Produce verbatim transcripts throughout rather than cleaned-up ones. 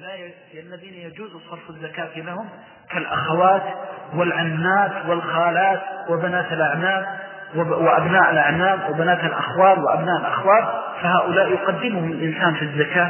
الذين يجوز صرف الزكاة لهم كالأخوات والعمات والخالات وبنات الأعمام وأبناء الأعمام وبنات الأخوال وأبناء الأخوال، فهؤلاء يقدمهم الإنسان في الزكاة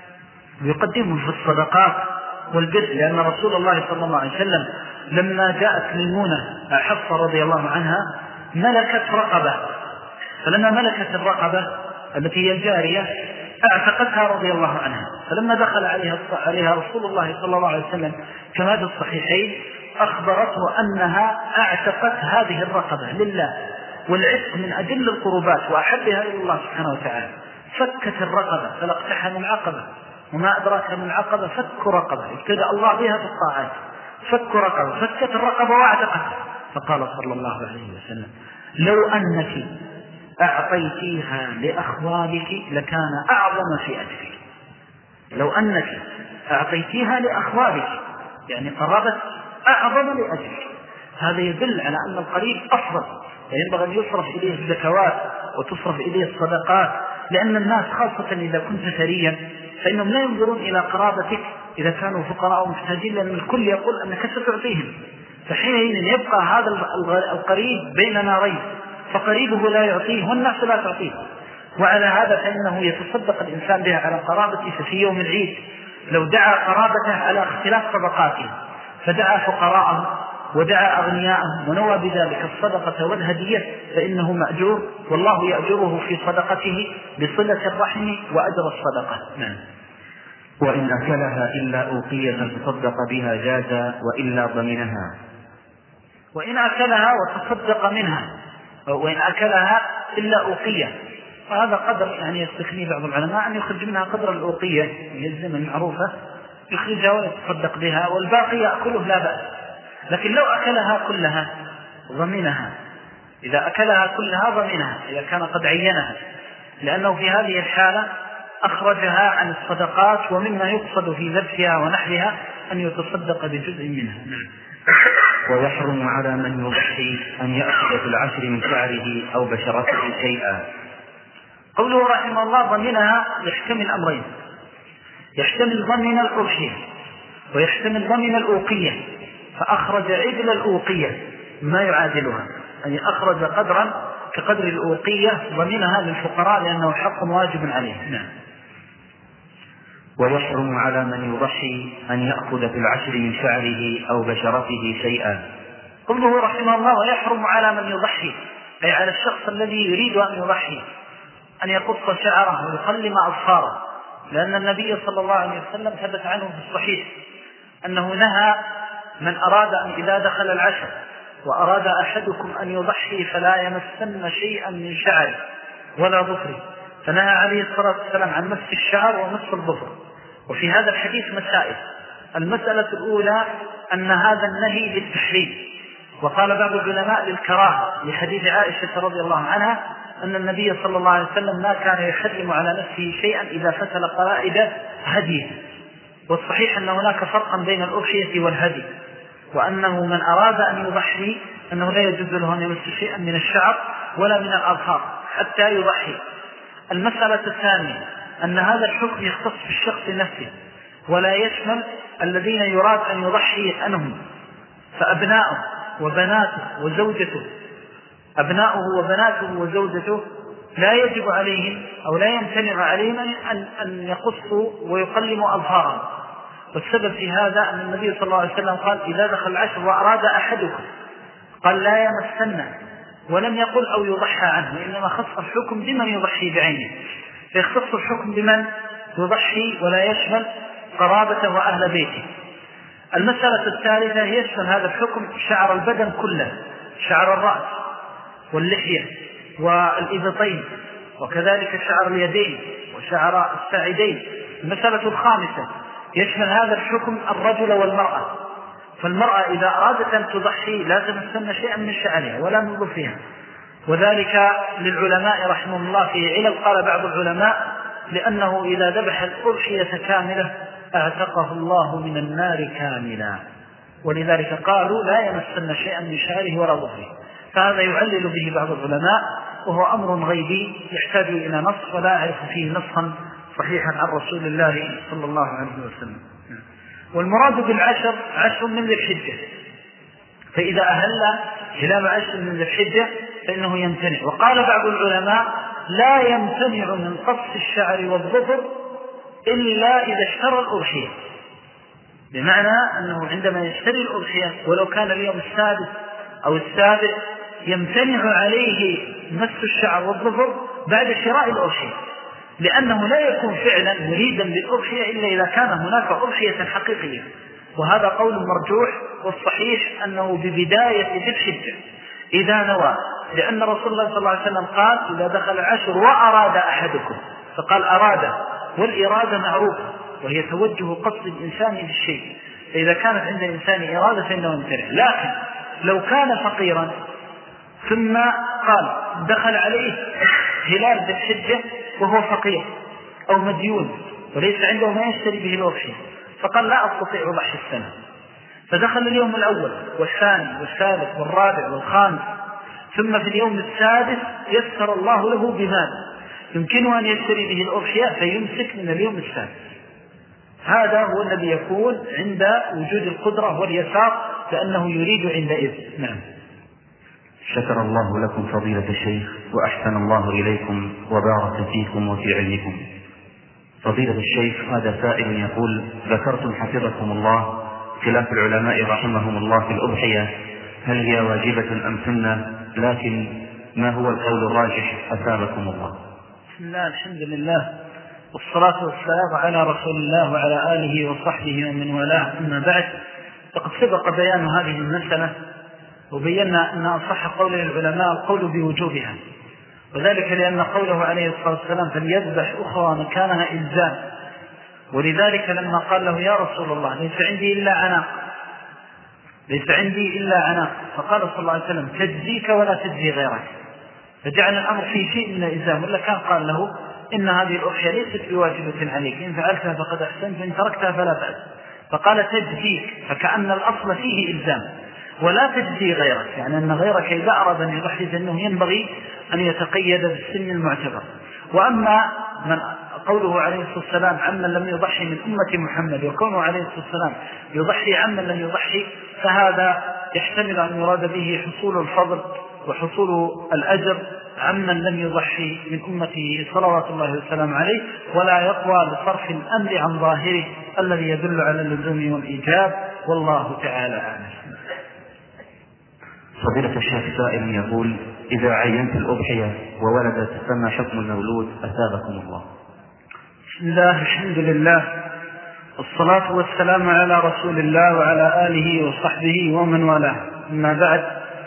ويقدمهم في الصدقات والبر، لأن رسول الله صلى الله عليه وسلم لما جاءت ميمونة حفصة رضي الله عنها ملكت رقبة، فلما ملكت الرقبة التي هي الجارية اعتقتها رضي الله عنها، فلما دخل عليها عليها رسول الله صلى الله عليه وسلم كما في الصحيحين أخبرته أنها اعتقت هذه الرقبة لله، والعتق من أجل القربات وأحبها إلى الله سبحانه وتعالى، فكت الرقبة فلاقتحم العقبة، وما أدراك من العقبة فك رقبة، ابتدأ الله بها في الطاعات، فك رقبة، فكت الرقبة واعتقتها، فقال صلى الله عليه وسلم لو أنك أعطيتيها لأخوالك لكان أعظم في أجرك. لو أنك أعطيتيها لأخوالك يعني قربت أعظم لأجرك. هذا يدل على أن القريب أفضل، ينبغي أن يصرف إليه الزكوات وتصرف إليه الصدقات، لأن الناس خاصة إذا كنت ثريا فإنهم لا ينظرون إلى قرابتك إذا كانوا فقراء ومحتاجين، لأن الكل يقول أنك ستعطيهم، فحينئذ يبقى هذا القريب بين نارين، فقريبه لا يعطيه والناس لا تعطيه. وعلى هذا فإنه يتصدق الإنسان بها على قرابته. ففي يوم العيد لو دعا قرابته على اختلاف طبقاتهم فدعا فقراءهم ودعا أغنياءهم ونوى بذلك الصدقة والهدية فإنه مأجور، والله يأجره في صدقته بصلة الرحم وأجر الصدقة. نعم. وإن أكلها إلا أوقية تصدق بها جاز وإلا ضمنها. وإن أكلها وتصدق منها، وإن أكلها إلا أوقية، وهذا قدر يعني يستثني بعض العلماء أن يخرج منها قدر الأوقية من الزمن المعروفة يخرجها ويتصدق بها والباقي يأكله لا بأس. لكن لو أكلها كلها ضمنها، إذا أكلها كلها ضمنها إذا كان قد عينها، لأنه في هذه الحالة أخرجها عن الصدقات، ومما يقصد في ذبحها ونحرها أن يتصدق بجزء منها. ويحرم على من يضحي أن يأخذ في العشر من شعره أو بشرته شيئا. قوله رحمه الله ضمنها يحتمل أمرين، يحتمل ضمن الأضحية ويحتمل ضمن الأوقية، فأخرج عدل الأوقية ما يعادلها، يعني أخرج قدرا كقدر الأوقية ضمنها للفقراء لأنه حق واجب عليه. نعم. ويحرم على من يضحي أن يأخذ في العشر من شعره أو بشرته شيئا. قوله رحمه الله ويحرم على من يضحي أي على الشخص الذي يريد أن يضحي أن يقص شعره ويقلم أظفاره، لأن النبي صلى الله عليه وسلم ثبت عنه في الصحيح أنه نهى من أراد أن إذا دخل العشر وأراد أحدكم أن يضحي فلا يمسن شيئا من شعره ولا ظفره، فنهى عليه الصلاة والسلام عن مس الشعر ومس الظفر. وفي هذا الحديث مسائل. المسألة الأولى أن هذا النهي للتحريم، وقال بعض العلماء للكراهة لحديث عائشة رضي الله عنها أن النبي صلى الله عليه وسلم ما كان يحرم على نفسه شيئا إذا فتل قلائد هديه. والصحيح أن هناك فرقا بين الأضحية والهدي، وأنه من أراد أن يضحي أنه لا يجوز له أن يمس شيئا من الشعر ولا من الأظفار حتى يضحي. المسألة الثانية أن هذا الحكم يختص بالشخص نفسه ولا يشمل الذين يراد أن يضحي عنهم، فأبناؤه وبناته وزوجته أبناؤه وبناته وزوجته لا يجب عليهم أو لا يمتنع عليهم أن, أن يقصوا ويقلموا أظهارهم. والسبب في هذا أن النبي صلى الله عليه وسلم قال إذا دخل العشر وأراد أحدكم قال لا يمسن، ولم يقل أو يضحى عنه، إنما خص الحكم بمن يضحي بعينه، فيختص الحكم بمن يضحي ولا يشمل قرابته وأهل بيته. المسألة الثالثة يشمل هذا الحكم شعر البدن كله، شعر الرأس واللحية والإبطين وكذلك شعر اليدين وشعر الساعدين. المسألة الخامسة يشمل هذا الحكم الرجل والمرأة، فالمرأة إذا أرادت أن تضحي لا تمسن شيئا من شعرها ولا من ظفرها، وذلك للعلماء رحمهم الله في علل. قال بعض العلماء لأنه إذا ذبح الأضحية كاملة أعتقه الله من النار كاملا، ولذلك قالوا لا يمسن شيئا من شعره ولا ظفره. فهذا يعلل به بعض العلماء، وهو أمر غيبي يحتاج إلى نص ولا أعرف فيه نصا صحيحا عن رسول الله صلى الله عليه وسلم. والمراد بالعشر عشر من ذي الحجة، فإذا أهل هلال عشر من ذي الحجة فإنه يمتنع. وقال بعض العلماء لا يمتنع من قص الشعر والظفر إلا إذا اشترى الأضحية، بمعنى أنه عندما يشتري الأضحية ولو كان اليوم السادس أو السابع يمتنع عليه مس الشعر والظفر بعد شراء الأضحية، لأنه لا يكون فعلا مريدا للأضحية إلا إذا كان هناك أضحية حقيقية. وهذا قول مرجوح، والصحيح أنه ببداية ذي الحجة إذا نوى، لأن رسول الله صلى الله عليه وسلم قال إذا دخل العشر وأراد أحدكم، فقال أراد، والإرادة معروفة وهي توجه قصد الإنسان للشيء، فإذا كانت عند الإنسان إرادة فإنه يمتنع. لكن لو كان فقيرا ثم قال دخل عليه هلال ذي الحجة وهو فقير أو مديون وليس عنده ما يشتري به الأضحية، فقال لا أستطيع أضحي السنة، فدخل اليوم الأول والثاني والثالث والرابع والخامس، ثم في اليوم السادس يسر الله له بمال يمكنه أن يشتري به الأضحية فيمسك من اليوم السادس. هذا هو الذي يكون عند وجود القدرة واليسار، لأنه يريد عندئذ. نعم. شكر الله لكم فضيلة الشيخ وأحسن الله إليكم وبارك فيكم وفي علمكم. فضيلة الشيخ، هذا سائل يقول: ذكرتم حفظكم الله خلاف العلماء رحمهم الله في الأضحية، هل هي واجبة أم سنة؟ لكن ما هو القول الراجح أثابكم الله؟ بسم الله، الحمد لله، والصلاة والسلام على رسول الله وعلى آله وصحبه ومن والاه. أما بعد، فقد سبق بيان هذه المسألة وبينا أن أصح قول العلماء القول بوجوبها، وذلك لأن قوله عليه الصلاة والسلام فليذبح أخرى مكانها إلزام، ولذلك لما قال له يا رسول الله ليس عندي إلا عناق ليس عندي إلا عناق فقال صلى الله عليه وسلم تجزيك ولا تجزي غيرك، فجعل الأمر في شيء من الإلزام، ولا كان قال له إن هذه الأضحية ليست بواجبة عليك، إن فعلتها فقد أحسنت وإن تركتها فلا بأس، فقال تجزيك، فكأن الأصل فيه إلزام، ولا تجزي غيرك، يعني أن غيرك إذا أراد أن يضحي فإنه ينبغي أن يتقيد بالسن المعتبر. وأما من قوله عليه الصلاة والسلام عمن لم يضحي من أمة محمد، وكونه عليه الصلاة والسلام يضحي عمن لم يضحي، فهذا يحتمل أن يراد به حصول الفضل وحصول الأجر عمن لم يضحي من أمته صلوات الله والسلام عليه، ولا يقوى لصرف الأمر عن ظاهره الذي يدل على اللزوم والإيجاب، والله تعالى أعلم. فضيلة الشيخ، سائل يقول: إذا عينت الأضحية وولدت فما حكم المولود أثابكم الله؟ بسم الله، الحمد لله، والصلاة والسلام على رسول الله وعلى آله وصحبه ومن والاه. أما بعد،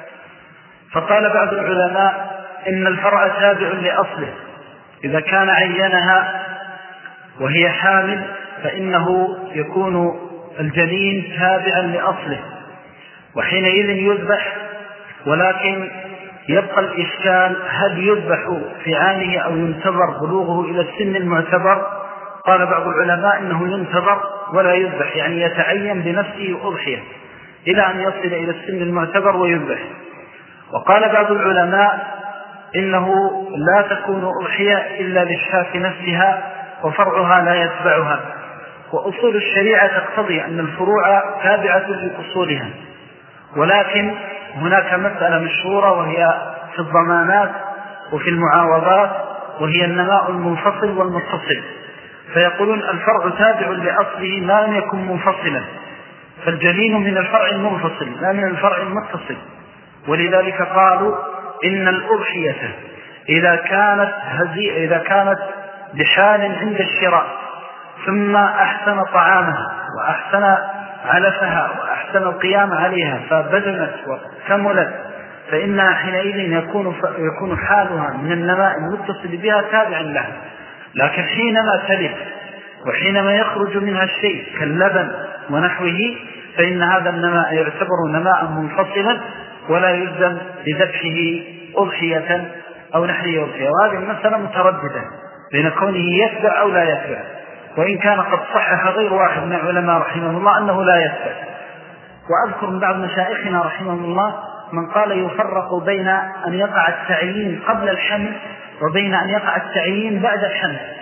فقال بعض العلماء إن الفرع تابع لأصله، إذا كان عينها وهي حامل فإنه يكون الجنين تابعا لأصله، وحينئذ يذبح، ولكن يبقى الإشكال هل يذبح في عامه أو ينتظر بلوغه إلى السن المعتبر؟ قال بعض العلماء إنه ينتظر ولا يذبح، يعني يتعين بنفسه أضحية إلى أن يصل إلى السن المعتبر ويذبح. وقال بعض العلماء إنه لا تكون أضحية إلا للشاة نفسها وفرعها لا يتبعها، وأصول الشريعة تقتضي أن الفروع تابعة لأصولها، ولكن هناك مسألة مشهورة وهي في الضمانات وفي المعاوضات، وهي النماء المنفصل والمتصل، فيقولون الفرع تابع لأصله ما لم يكن منفصلا، فالجنين من الفرع المنفصل لا من الفرع المتصل، ولذلك قالوا إن الأضحية إذا كانت هزي إذا كانت بحال عند الشراء ثم أحسن طعامها وأحسن علفها وأحسن القيام عليها فبدنت وكملت، فإنها حينئذ يكون, يكون حالها من النماء المتصل بها تابعا لها. لكن حينما تلد وحينما يخرج منها الشيء كاللبن ونحوه فإن هذا النماء يعتبر نماء منفصلا ولا يلزم بذبحه أضحية أو نحره أضحية. وهذه المسألة مترددة بين كونه يتبع أو لا يتبع، وإن كان قد صحح غير واحد من العلماء رحمه الله أنه لا يتبع. وأذكر من بعض مشايخنا رحمه الله من قال يفرق بين أن يقع التعيين قبل الحمل وبين أن يقع التعيين بعد الحمل،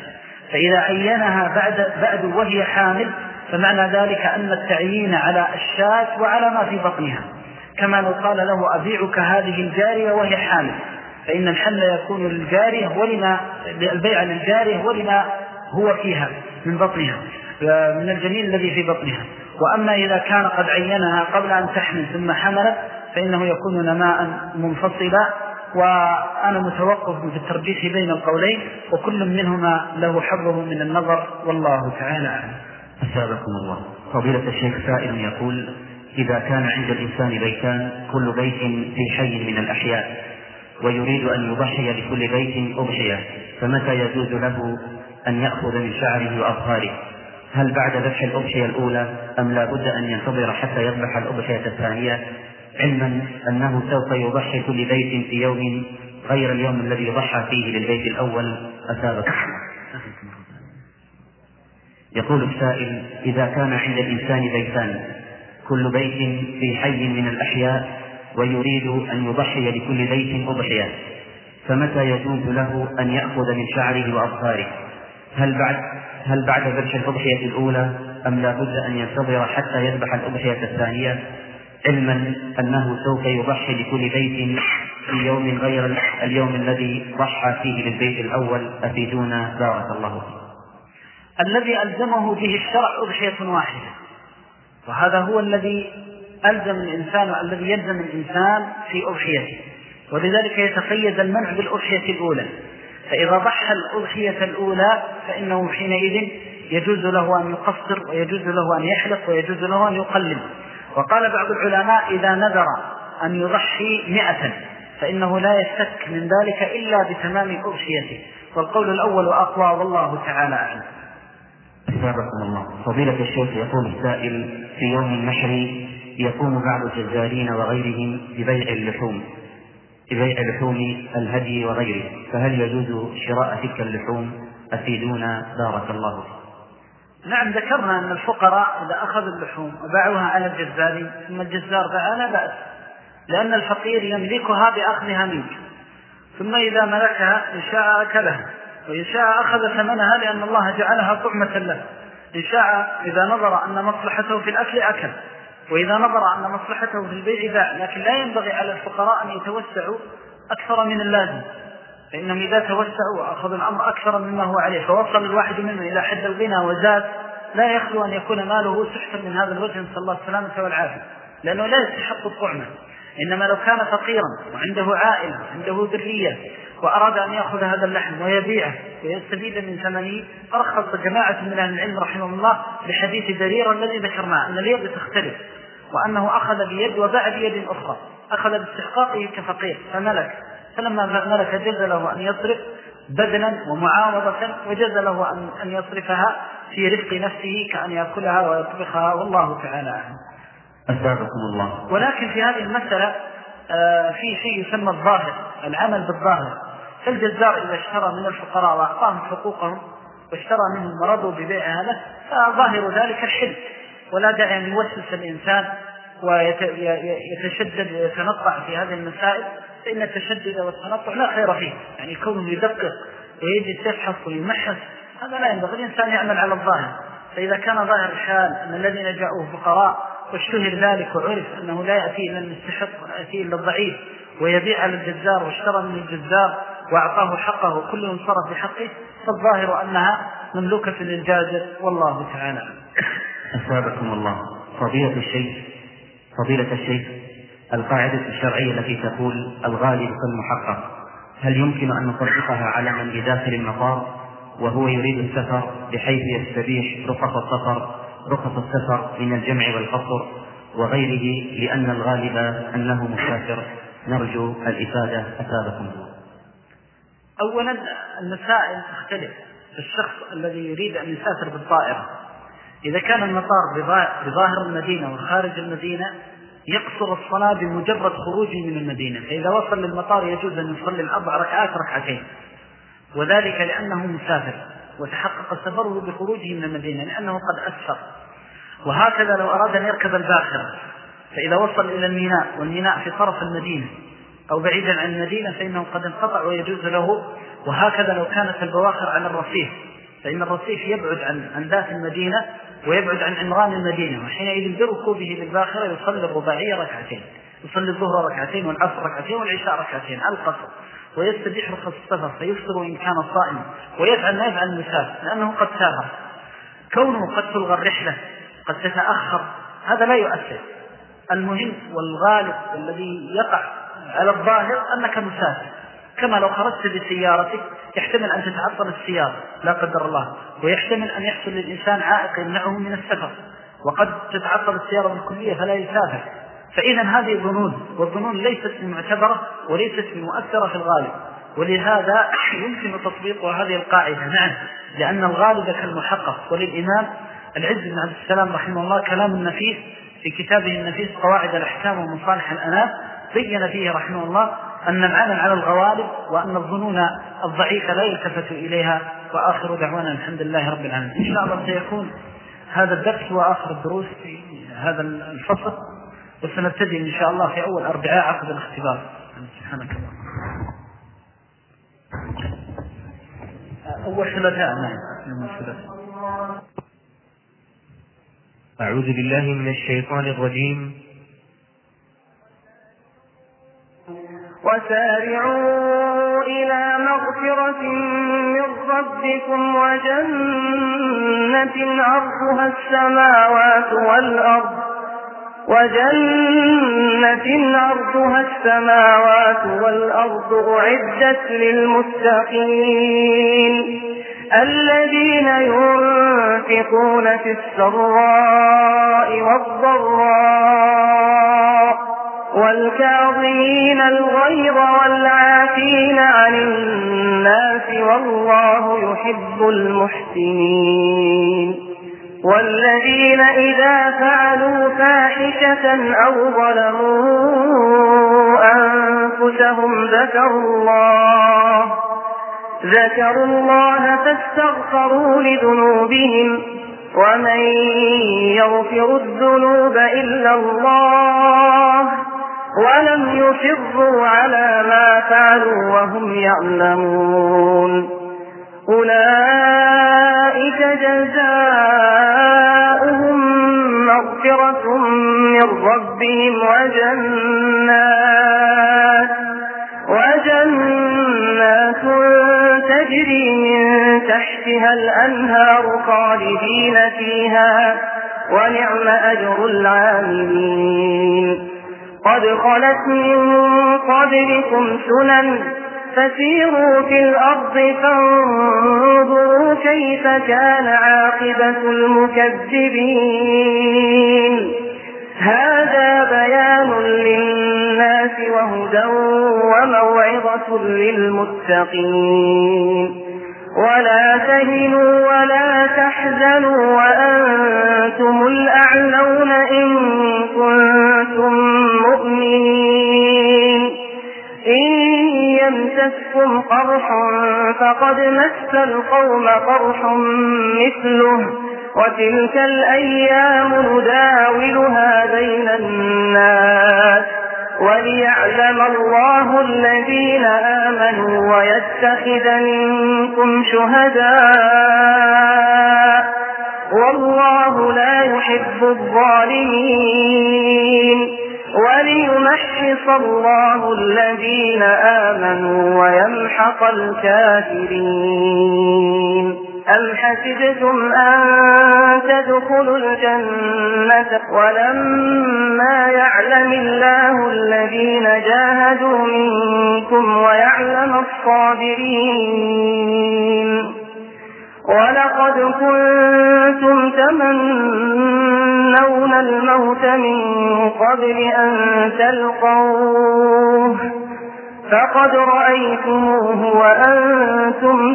فإذا عينها بعد, بعد وهي حامل فمعنى ذلك أن التعيين على الشاة وعلى ما في بطنها، كما لو قال له أبيعك هذه الجارية وهي حامل، فإن الحمل يكون للجارية ولما البيع للجارية ولما هو فيها من بطنها من الجنين الذي في بطنها. وأما إذا كان قد عينها قبل أن تحمل ثم حملت فإنه يكون نماء منفصلا. وأنا متوقف في الترجيح بين القولين وكل منهما له حظه من النظر والله تعالى أعلم. أثابكم الله. فضيلة الشيخ سائل يقول: إذا كان عند الإنسان بيتان كل بيت في حي من الأحياء ويريد أن يضحي لكل بيت أضحية، فمتى يجوز له أن يأخذ من شعره وأظفاره؟ هل بعد ذبح الأضحية الأولى أم لا بد أن ينتظر حتى يذبح الأضحية الثانية، علما أنه سوف يضحي كل بيت في يوم غير اليوم الذي يضحى فيه للبيت الأول؟ أثابكم الله. يقول السائل: إذا كان عند الإنسان بيتان كل بيت في حي من الأحياء ويريد أن يضحي لكل بيت أضحية، فمتى يجوز له أن يأخذ من شعره وأظفاره؟ هل بعد هل بعد ذبح الأضحية الأولى أم لا بد أن ينتظر حتى يذبح الأضحية الثانية، علما أنه سوف يضحي لكل بيت في يوم غير اليوم الذي ضحى فيه للبيت الأول؟ أفيدونا بارك الله فيكم. الذي ألزمه به الشرع أضحية واحدة، وهذا هو الذي ألزم الإنسان والذي يلزم الإنسان في أضحيته، ولذلك يتقيد المنع بالأضحية الأولى. فإذا ضحى الأضحية الأولى فإنه حينئذ يجوز له أن يقصر ويجوز له أن يحلق ويجوز له أن يقلل. وقال بعض العلماء: إذا نذر أن يضحي مئة فإنه لا يفتك من ذلك إلا بتمام أضحيته، والقول الأول أقوى والله تعالى أعلم. أثابكم الله. فضيلة الشيخ يقول السائل: في يوم النحر يقوم بعض الجزارين وغيرهم ببيع اللحوم ببيع لحوم الهدي وغيره، فهل يجوز شراء تلك اللحوم؟ أفيدونا بارك الله فيكم. نعم، ذكرنا أن الفقراء إذا أخذوا اللحوم وباعوها على الجزارين ثم الجزار باعها لا بأس، لأن الفقير يملكها بأخذها منك، ثم إذا ملكها إن شاء أكلها وإن شاء أخذ ثمنها لأن الله جعلها طعمة له. إن شاء إذا نظر أن مصلحته في الأكل أكل، وإذا نظر أن مصلحته في البيع باع. لكن لا ينبغي على الفقراء أن يتوسعوا أكثر من اللازم، فإنهم إذا توسعوا وأخذوا الأمر أكثر مما هو عليه فوصل الواحد منهم إلى حد الغنى وزاد، لا يخلو أن يكون ماله سحتا من هذا الوجه، نسأل الله السلامة والعافية، لأنه لا يستحق الطعمة. إنما لو كان فقيرا وعنده عائلة وعنده ذرية وأراد أن يأخذ هذا اللحم ويبيعه ويستفيد من ثمنه، فرخص جماعة من أهل العلم رحمه الله بحديث بريرة الذي ذكرناه أن اليد تختلف، وأنه أخذ بيد وباع بيد أخرى، أخذ باستحقاقه كفقير فملك، فلما ملك جز له أن يصرف بدلا ومعاوضة، وجز له أن يصرفها في رزق نفسه كأن يأكلها ويطبخها، والله تعالى أعلم. أثابكم الله. ولكن في هذه المسألة في شيء يسمى الظاهر، العمل بالظاهر. فالجزار إذا اشترى من الفقراء وأعطاهم حقوقهم واشترى منهم مرضوا ببيع هذا، فظاهر ذلك الحل، ولا داعي أن يوسوس الإنسان ويتشدد ويتنطع في هذه المسائل، فإن التشدد والتنطع لا خير فيه. يعني كونه يدقق ويجي يبحث ويمحص هذا لا ينبغي. الإنسان يعمل على الظاهر. فإذا كان ظاهر الحال أن الذين جاءوه فقراء واشتهر ذلك وعرف أنه لا يأتي إلا المستحق ولا يأتي إلا الضعيف ويبيع على الجزار واشترى من الجزار وأعطاه حقه وكل انصرف بحقه، فالظاهر أنها مملوكة للجازر، والله تعالى. أثابكم الله. فضيلة الشيخ فضيلة الشيخ القاعدة الشرعية التي تقول الغالب كالمحقق، هل يمكن أن نطبقها على من بداخل المطار وهو يريد السفر بحيث يستبيح رخص السفر رخص السفر من الجمع والقصر وغيره، لأن الغالب أنه مسافر؟ نرجو الإفادة. أثابكم الله. أولا المسائل تختلف. الشخص الذي يريد أن يسافر بالطائرة إذا كان المطار بظاهر المدينة وخارج المدينة يقصر الصلاة بمجرد خروجه من المدينة، فإذا وصل للمطار يجوز أن يصلي الأربع ركعات ركعتين، وذلك لأنه مسافر وتحقق سفره بخروجه من المدينة لأنه قد أسفر. وهكذا لو أراد أن يركب الباخرة فإذا وصل إلى الميناء والميناء في طرف المدينة أو بعيدا عن المدينة فإنه قد انقطع ويجوز له. وهكذا لو كانت البواخر على الرصيف فإن الرصيف يبعد عن عن ذات المدينة ويبعد عن عمران المدينة، وحينئذ بركوبه بالباخرة يصلي الرباعية ركعتين، يصلي الظهر ركعتين والعصر ركعتين والعشاء ركعتين على القصر، ويستبيح رخص السفر فيفطر إن كان صائما، ويفعل ما يفعل المسافر لأنه قد سافر. كونه قد تلغى الرحلة قد تتأخر هذا لا يؤثر، المهم والغالب الذي يقع على الظاهر أنك مسافر، كما لو خرجت بسيارتك يحتمل أن تتعطل السيارة لا قدر الله، ويحتمل أن يحصل للإنسان عائق يمنعه من السفر، وقد تتعطل السيارة بالكلية فلا يسافر. فإذا هذه ظنون، والظنون ليست معتبرة وليست مؤثرة في الغالب، ولهذا يمكن تطبيق هذه القاعدة. نعم، لأن الغالب كالمحقق. وللإمام العز بن عبد السلام رحمه الله كلام النفيس في كتابه النفيس قواعد الأحكام ومصالح الأنام، بين فيه رحمه الله أن العمل على الغوالب وأن الظنون الضعيفة لا يلتفت إليها. وآخر دعوانا الحمد لله رب العالمين. إن شاء الله سيكون هذا الدرس وآخر الدروس في هذا الفصل، وسنبتدئ إن شاء الله في أول أربعاء عقد الاختبار. سبحانك الله. أول ثلاثاء. نعم، أعوذ بالله من الشيطان الرجيم. وسارعوا إلى مغفرة من ربكم وجنة عرضها السماوات والأرض وجنة عرضها السماوات والأرض أعدت للمتقين الذين ينفقون في السراء والضراء والكاظمين الغيظ والعافين عن الناس والله يحب المحسنين والذين إذا فعلوا فاحشة أو ظلموا أنفسهم ذكروا الله ذكروا الله فاستغفروا لذنوبهم ومن يغفر الذنوب إلا الله ولم يصروا على ما فعلوا وهم يعلمون أولئك جزاؤهم مغفرة من ربهم وجنات وجنات تجري من تحتها الأنهار خالدين فيها ونعم أجر العاملين قد خلت من قبلكم سنن فسيروا في الأرض فانظروا كيف كان عاقبة المكذبين هذا بيان للناس وهدى وموعظة للمتقين ولا تهنوا ولا تحزنوا وأنتم الأعلون إن كنتم مؤمنين إن يمسسكم قرح فقد مس القوم قرح مثله وتلك الأيام نداولها بين الناس وليعلم الله الذين آمنوا ويتخذ منكم شهداء والله لا يحب الظالمين وليمحص الله الذين آمنوا ويمحق الكافرين أم حسبتم أن تدخلوا الجنة ولما يعلم الله الذين جاهدوا منكم ويعلم الصابرين ولقد كنتم تمنون الموت من قبل أن تلقوه فقد رأيتموه وأنتم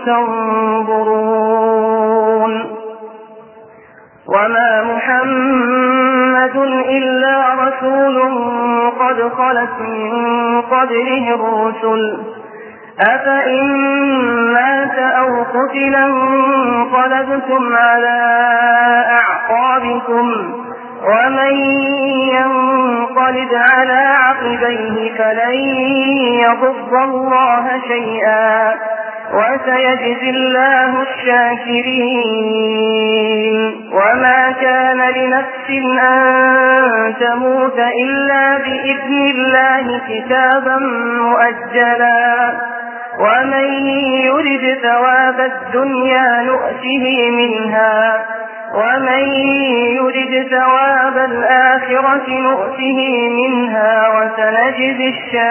تنظرون وما محمد إلا رسول قد خلت من قبله الرسل أفإن مات أو قتل انقلبتم على أعقابكم ومن ينقلب على عقبيه فلن يضر الله شيئا وسيجزي الله الشاكرين. وما كان لنفس أن تموت إلا بإذن الله كتابا مؤجلا ومن يرد ثواب الدنيا نؤته منها ومن يرد ثواب الآخرة نؤته منها وسنجزي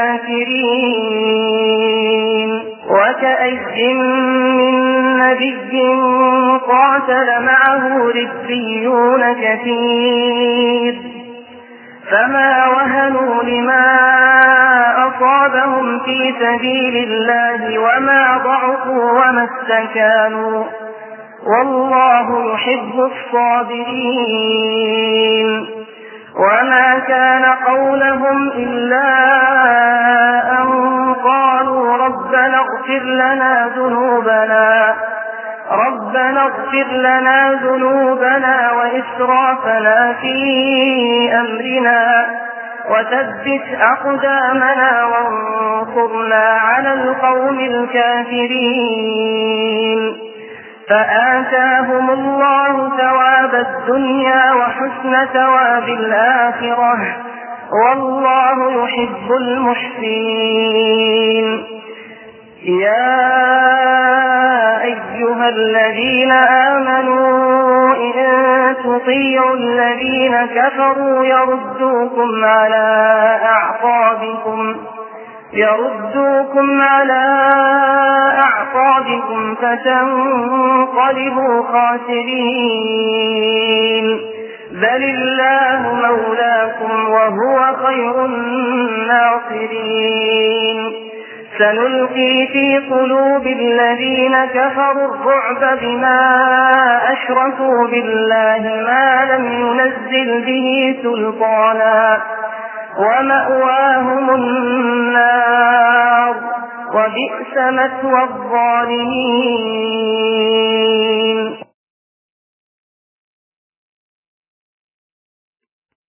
الشاكرين. وكأي من نبي قاتل معه ربيون كثير فما وهنوا لما أصابهم في سبيل الله وما ضعفوا وما استكانوا والله يحب الصابرين. وما كان قولهم إلا أن قالوا ربنا اغفر لنا ذنوبنا ربنا اغفر لنا ذنوبنا وإسرافنا في أمرنا وثبت أقدامنا وانصرنا على القوم الكافرين. فآتاهم الله ثواب الدنيا وحسن ثواب الآخرة والله يحب المحسنين. يا أيها الذين آمنوا إن تطيعوا الذين كفروا يردوكم على أعقابكم يردوكم على أعقابكم فتنقلبوا خاسرين. بل الله مولاكم وهو خير الناصرين. سنلقي في قلوب الذين كفروا الرعب بما أشركوا بالله ما لم ينزل به سلطانا ومأواهم النار وبئس مثوى الظالمين.